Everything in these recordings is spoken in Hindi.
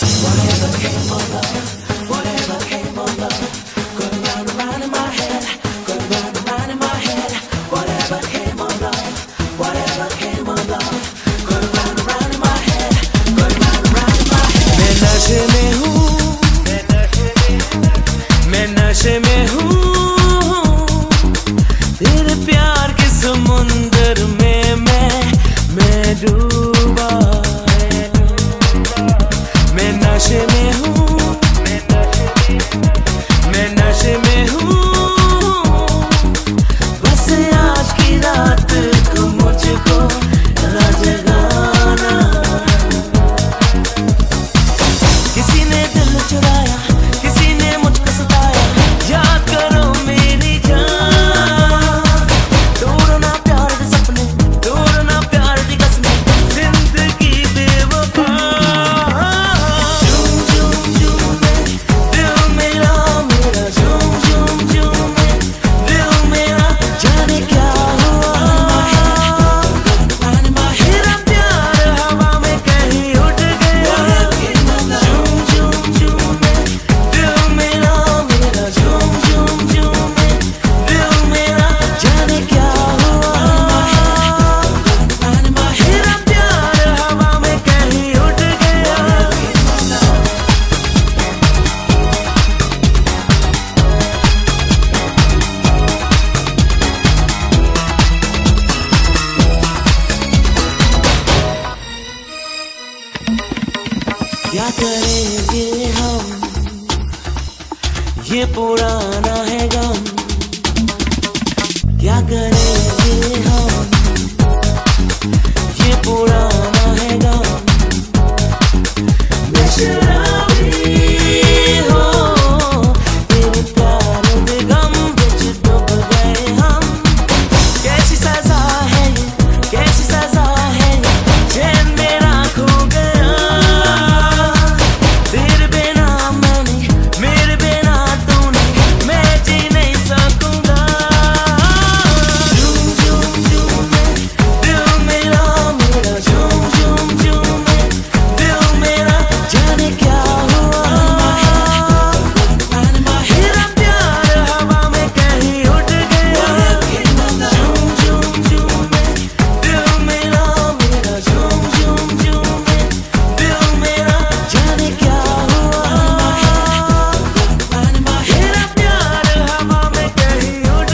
नशे में हूँ तेरे प्यार के समुंदर में मैं डूबा। मैं नशे में हूँ, मैं नशे में हूँ, बस आज की रात को मुझको ना जगाना। किसी ने दिल चुराया, किसी ने मुझको सताया, याद करो मेरी जान। तोड़ना प्यार के सपने, तोड़ना प्यार की कसमें, जिंदगी बेवफा। झूम झूम झूम में दिल मेरा मेरा, झूम झूम झूम में दिल मेरा, जाने क्या हुआ। मेरा प्यार हवा में कहीं उड़ गया। झूम झूम झूम में दिल मेरा मेरा, झूम झूम झूम में दिल मेरा, जाने क्या हुआ। मेरा प्यार हवा में कहीं उड़ गया। क्या करेंगे हम, ये पुराना है गम। क्या करेंगे हम, ये पुराना है गम। मैं शराबी हो तेरे प्यार में, गम बिच डूब गए हम। कैसी सजा है ये, कैसी सजा है ये, चैन मेरा खो गया। तेरे बिना मैंने, मेरे बिना तूने, मैं जी नहीं सकूंगा। झूम झूम झूम में दिल मेरा मेरा, झूम झूम झूम में दिल मेरा, जाने क्या हुआ। मेरा प्यार हवा में कहीं उड़ गया। झूम झूम झूम में दिल मेरा मेरा, झूम झूम झूम में दिल मेरा, जाने क्या हुआ। मेरा प्यार हवा में कहीं उड़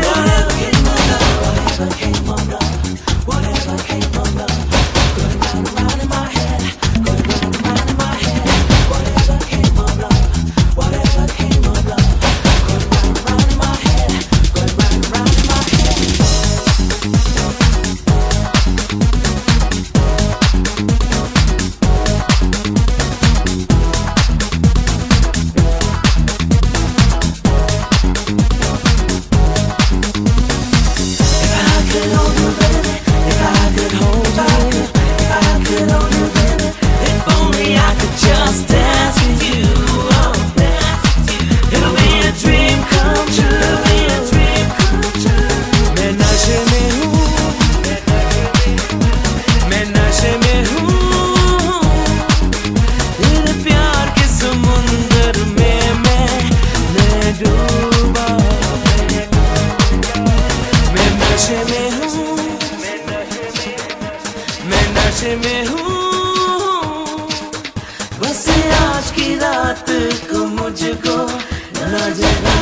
just dance with you. It'll be a dream come true, be a dream come true. मैं नशे में हूँ, मैं नशे में हूँ, तेरे प्यार के समुंदर में मैं डूबा। मैं नशे में हूँ, मैं नशे में हूँ, बस आज की रात को मुझको ना जगा।